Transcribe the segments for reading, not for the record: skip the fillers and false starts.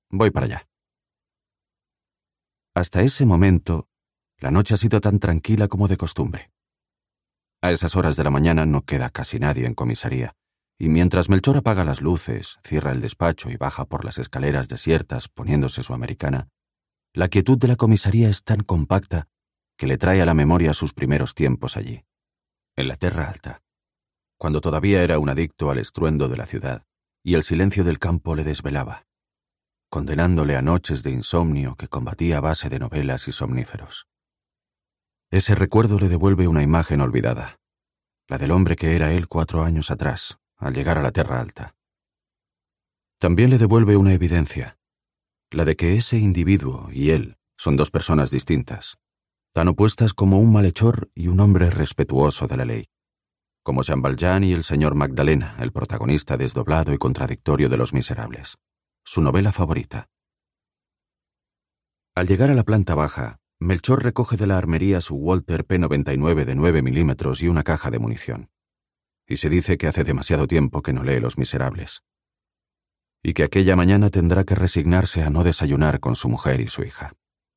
Voy para allá. Hasta ese momento, la noche ha sido tan tranquila como de costumbre. A esas horas de la mañana no queda casi nadie en comisaría, y mientras Melchor apaga las luces, cierra el despacho y baja por las escaleras desiertas poniéndose su americana, la quietud de la comisaría es tan compacta que le trae a la memoria sus primeros tiempos allí, en la Terra Alta, cuando todavía era un adicto al estruendo de la ciudad y el silencio del campo le desvelaba, condenándole a noches de insomnio que combatía a base de novelas y somníferos. Ese recuerdo le devuelve una imagen olvidada, la del hombre que era él 4 años atrás, al llegar a la Terra Alta. También le devuelve una evidencia, la de que ese individuo y él son 2 personas distintas, tan opuestas como un malhechor y un hombre respetuoso de la ley, como Jean Valjean y el señor Magdalena, el protagonista desdoblado y contradictorio de Los Miserables, su novela favorita. Al llegar a la planta baja, Melchor recoge de la armería su Walter P99 de 9 milímetros y una caja de munición. Y se dice que hace demasiado tiempo que no lee Los Miserables. Y que aquella mañana tendrá que resignarse a no desayunar con su mujer y su hija.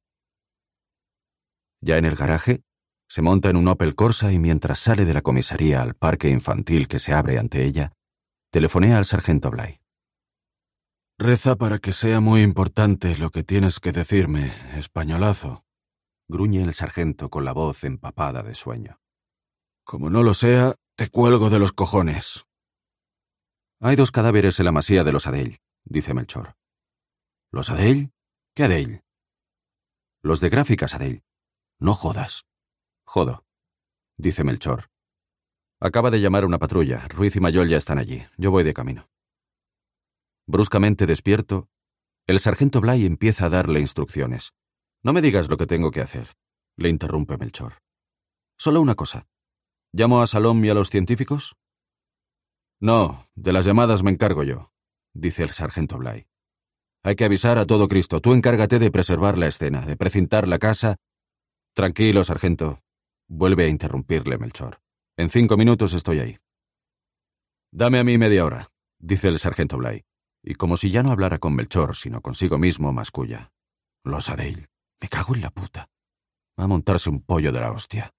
Ya en el garaje, se monta en un Opel Corsa y mientras sale de la comisaría al parque infantil que se abre ante ella, telefonea al sargento Bligh. «Reza para que sea muy importante lo que tienes que decirme, españolazo», gruñe el sargento con la voz empapada de sueño. «Como no lo sea, te cuelgo de los cojones». «Hay 2 cadáveres en la masía de los Adell», dice Melchor. «¿Los Adell? ¿Qué Adell?» «Los de Gráficas Adell». «No jodas». «Jodo», dice Melchor. «Acaba de llamar una patrulla. Ruiz y Mayol ya están allí. Yo voy de camino». Bruscamente despierto, el sargento Bligh empieza a darle instrucciones. «No me digas lo que tengo que hacer», le interrumpe Melchor. «Solo una cosa. ¿Llamo a Salom y a los científicos?» «No, de las llamadas me encargo yo», dice el sargento Bligh. «Hay que avisar a todo Cristo. Tú encárgate de preservar la escena, de precintar la casa». «Tranquilo, sargento», vuelve a interrumpirle Melchor. «En 5 minutos estoy ahí». «Dame a mí media hora», dice el sargento Bligh, y como si ya no hablara con Melchor, sino consigo mismo, masculla. «Los Adell. Me cago en la puta. Va a montarse un pollo de la hostia».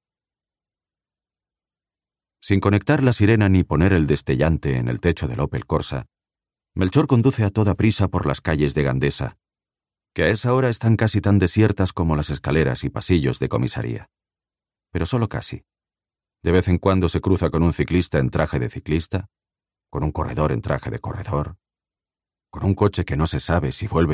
Sin conectar la sirena ni poner el destellante en el techo del Opel Corsa, Melchor conduce a toda prisa por las calles de Gandesa, que a esa hora están casi tan desiertas como las escaleras y pasillos de comisaría. Pero solo casi. De vez en cuando se cruza con un ciclista en traje de ciclista, con un corredor en traje de corredor, con un coche que no se sabe si vuelve